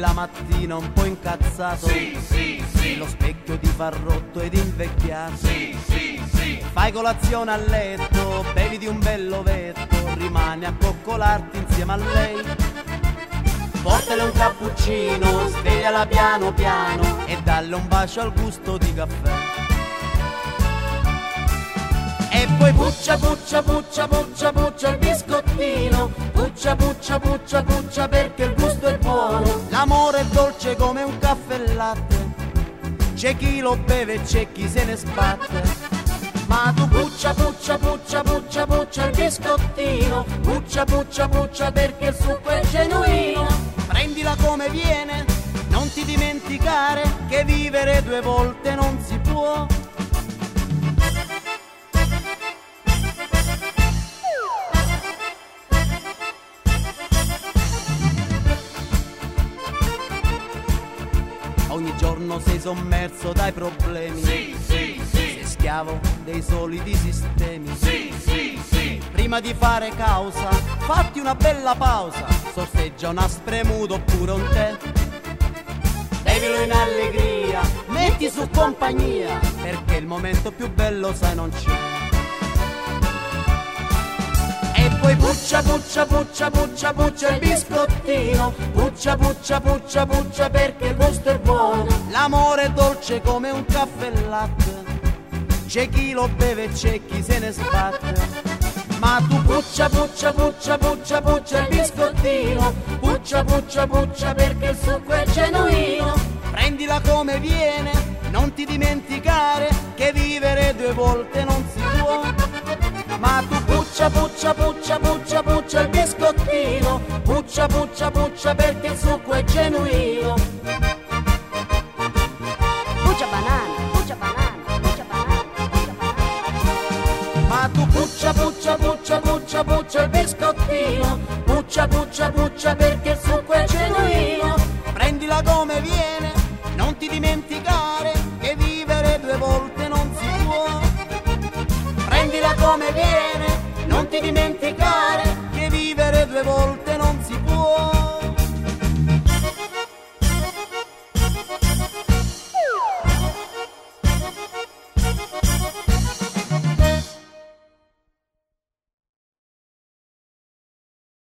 la mattina un po' incazzato, Sì, sì, sì. lo specchio ti fa rotto ed invecchiato. Sì, sì, sì. Fai colazione a letto, bevi di un bell'ovetto, rimani a coccolarti insieme a lei. Portale un cappuccino, svegliala piano piano e dalle un bacio al gusto di caffè. E poi puccia, puccia, puccia, puccia, puccia il biscottino, puccia, puccia, puccia, puccia perché il gusto è buono. L'amore è dolce come un caffè e latte, c'è chi lo beve e c'è chi se ne sbatte. Ma tu puccia, puccia, puccia, puccia, puccia il biscottino, puccia, puccia, puccia perché il succo è genuino. Prendila come viene, non ti dimenticare che vivere due volte non si può. Ogni giorno sei sommerso dai problemi, Sì, sì, sì. sei schiavo dei soliti sistemi. Sì, sì, sì. Prima di fare causa, fatti una bella pausa, sorseggia una spremuta oppure un tè. Bevilo in allegria, metti su compagnia, perché il momento più bello sai non c'è. E poi puccia, puccia, puccia, puccia, puccia il biscottino, puccia, puccia, puccia, puccia perché il gusto è buono. L'amore è dolce come un caffè e latte, c'è chi lo beve e c'è chi se ne sbatte. Ma tu puccia, puccia, puccia, puccia, puccia il biscottino, puccia, puccia, puccia perché il succo è genuino. Prendila come viene, non ti dimenticare che vivere due volte non si può. Ma tu puccia, puccia, puccia, puccia, puccia il biscottino, puccia, puccia, puccia perché il succo è genuino. Puccia banana, puccia banana, puccia banana, puccia banana. Ma tu puccia, puccia, puccia, puccia, puccia il biscottino, puccia, puccia, puccia perché il succo è genuino. Prendila come viene, non ti dimenticare che vivere due volte non si può. Prendila come viene, non ti dimenticare che vivere due volte non si può.